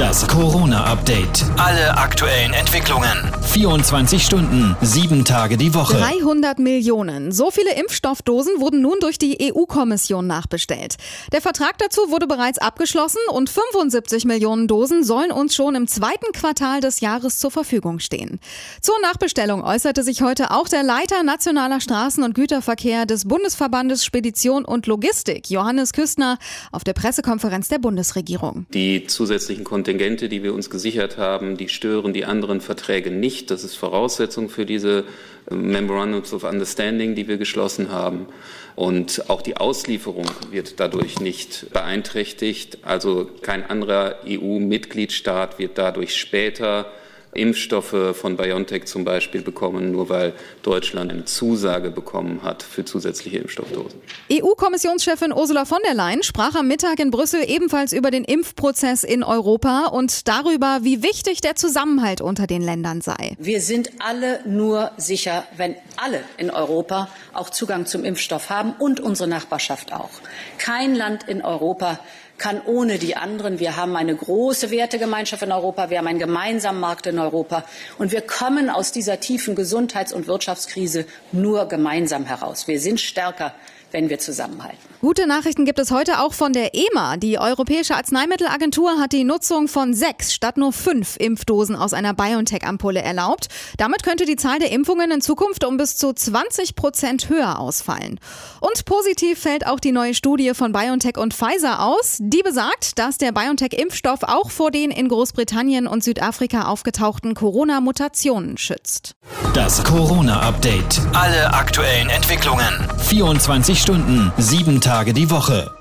Das Corona-Update. Alle aktuellen Entwicklungen. 24 Stunden, 7 Tage die Woche. 300 Millionen. So viele Impfstoffdosen wurden nun durch die EU-Kommission nachbestellt. Der Vertrag dazu wurde bereits abgeschlossen und 75 Millionen Dosen sollen uns schon im zweiten Quartal des Jahres zur Verfügung stehen. Zur Nachbestellung äußerte sich heute auch der Leiter Nationaler Straßen- und Güterverkehr des Bundesverbandes Spedition und Logistik, Johannes Küstner, auf der Pressekonferenz der Bundesregierung. Die zusätzlichen Kontingente, die wir uns gesichert haben, die stören die anderen Verträge nicht. Das ist Voraussetzung für diese Memorandums of Understanding, die wir geschlossen haben. Und auch die Auslieferung wird dadurch nicht beeinträchtigt. Also kein anderer EU-Mitgliedstaat wird dadurch später Impfstoffe von BioNTech zum Beispiel bekommen, nur weil Deutschland eine Zusage bekommen hat für zusätzliche Impfstoffdosen. EU-Kommissionschefin Ursula von der Leyen sprach am Mittag in Brüssel ebenfalls über den Impfprozess in Europa und darüber, wie wichtig der Zusammenhalt unter den Ländern sei. Wir sind alle nur sicher, wenn alle in Europa auch Zugang zum Impfstoff haben und unsere Nachbarschaft auch. Kein Land in Europa kann ohne die anderen. Wir haben eine große Wertegemeinschaft in Europa, wir haben einen gemeinsamen Markt in Europa und wir kommen aus dieser tiefen Gesundheits- und Wirtschaftskrise nur gemeinsam heraus. Wir sind stärker, wenn wir zusammenhalten. Gute Nachrichten gibt es heute auch von der EMA. Die Europäische Arzneimittelagentur hat die Nutzung von 6 statt nur 5 Impfdosen aus einer BioNTech-Ampulle erlaubt. Damit könnte die Zahl der Impfungen in Zukunft um bis zu 20% höher ausfallen. Und positiv fällt auch die neue Studie von BioNTech und Pfizer aus. Die besagt, dass der BioNTech-Impfstoff auch vor den in Großbritannien und Südafrika aufgetauchten Corona-Mutationen schützt. Das Corona-Update. Alle aktuellen Entwicklungen. 24 Stunden, 7 Tage die Woche.